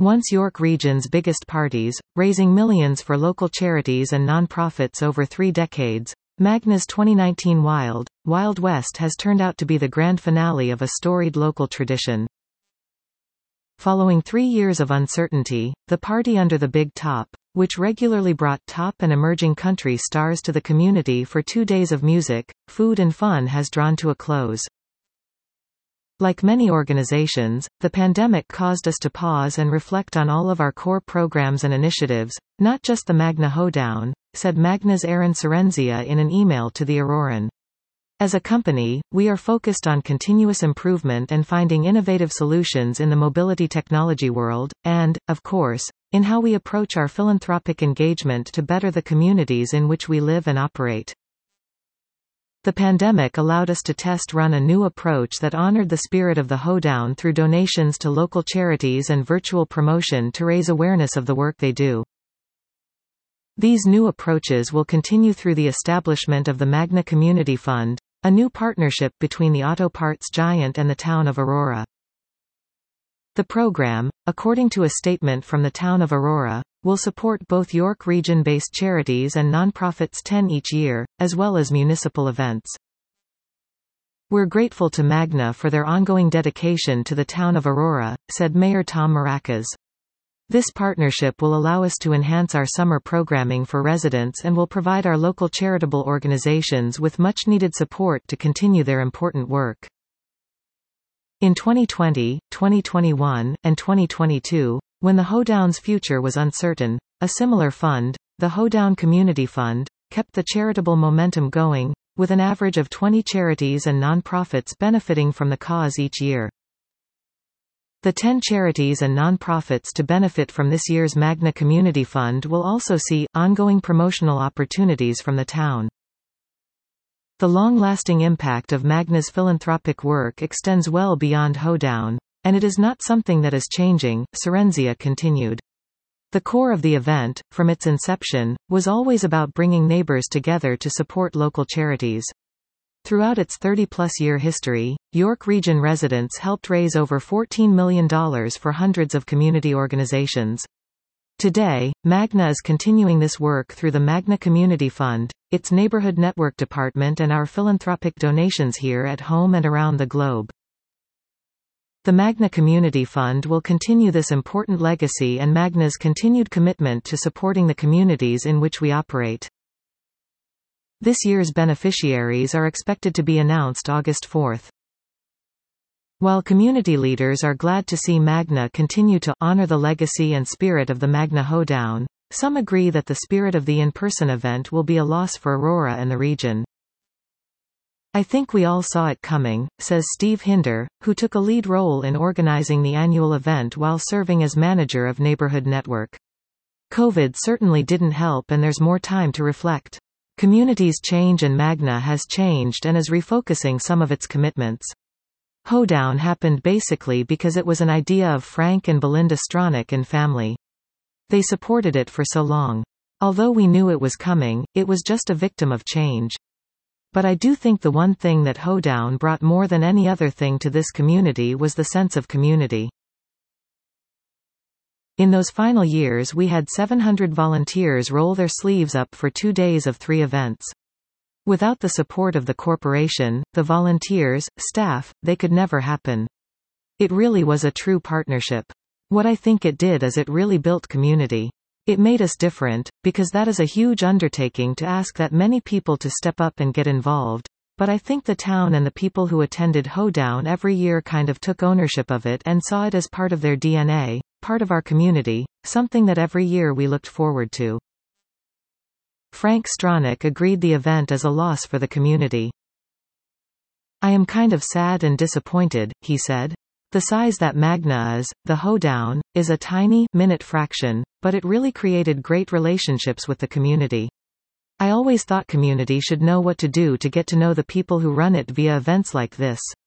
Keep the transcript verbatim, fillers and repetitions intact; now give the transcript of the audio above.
once York Region's biggest parties, raising millions for local charities and non-profits over three decades. Magna's twenty nineteen Wild, Wild West has turned out to be the grand finale of a storied local tradition. Following three years of uncertainty, the party under the big top, which regularly brought top and emerging country stars to the community for two days of music, food and fun, has drawn to a close. Like many organizations, the pandemic caused us to pause and reflect on all of our core programs and initiatives, not just the Magna Hoedown, said Magna's Aaron Cerenzia in an email to the Auroran. As a company, we are focused on continuous improvement and finding innovative solutions in the mobility technology world, and, of course, in how we approach our philanthropic engagement to better the communities in which we live and operate. The pandemic allowed us to test run a new approach that honored the spirit of the Hoedown through donations to local charities and virtual promotion to raise awareness of the work they do. These new approaches will continue through the establishment of the Magna Community Fund, a new partnership between the auto parts giant and the town of Aurora. The program, according to a statement from the town of Aurora, will support both York Region-based charities and nonprofits ten each year, as well as municipal events. We're grateful to Magna for their ongoing dedication to the town of Aurora, said Mayor Tom Maracas. This partnership will allow us to enhance our summer programming for residents and will provide our local charitable organizations with much-needed support to continue their important work. In twenty twenty, twenty twenty-one, and twenty twenty-two, when the Hoedown's future was uncertain, a similar fund, the Hoedown Community Fund, kept the charitable momentum going, with an average of twenty charities and nonprofits benefiting from the cause each year. The ten charities and nonprofits to benefit from this year's Magna Community Fund will also see ongoing promotional opportunities from the town. The long-lasting impact of Magna's philanthropic work extends well beyond Hoedown, and it is not something that is changing, Cerenzia continued. The core of the event, from its inception, was always about bringing neighbors together to support local charities. Throughout its thirty-plus year history, York Region residents helped raise over fourteen million dollars for hundreds of community organizations. Today, Magna is continuing this work through the Magna Community Fund, its Neighborhood Network Department, and our philanthropic donations here at home and around the globe. The Magna Community Fund will continue this important legacy and Magna's continued commitment to supporting the communities in which we operate. This year's beneficiaries are expected to be announced August fourth. While community leaders are glad to see Magna continue to honor the legacy and spirit of the Magna Hoedown, some agree that the spirit of the in-person event will be a loss for Aurora and the region. I think we all saw it coming, says Steve Hinder, who took a lead role in organizing the annual event while serving as manager of Neighborhood Network. COVID certainly didn't help, and there's more time to reflect. Communities change and Magna has changed and is refocusing some of its commitments. Hoedown happened basically because it was an idea of Frank and Belinda Stronach and family. They supported it for so long. Although we knew it was coming, it was just a victim of change. But I do think the one thing that Hoedown brought more than any other thing to this community was the sense of community. In those final years we had seven hundred volunteers roll their sleeves up for two days of three events. Without the support of the corporation, the volunteers, staff, they could never happen. It really was a true partnership. What I think it did is it really built community. It made us different, because that is a huge undertaking to ask that many people to step up and get involved. But I think the town and the people who attended Hoedown every year kind of took ownership of it and saw it as part of their D N A, part of our community, something that every year we looked forward to. Frank Stronach agreed the event is a loss for the community. I am kind of sad and disappointed, he said. The size that Magna is, the Hoedown, is a tiny, minute fraction, but it really created great relationships with the community. I always thought community should know what to do to get to know the people who run it via events like this.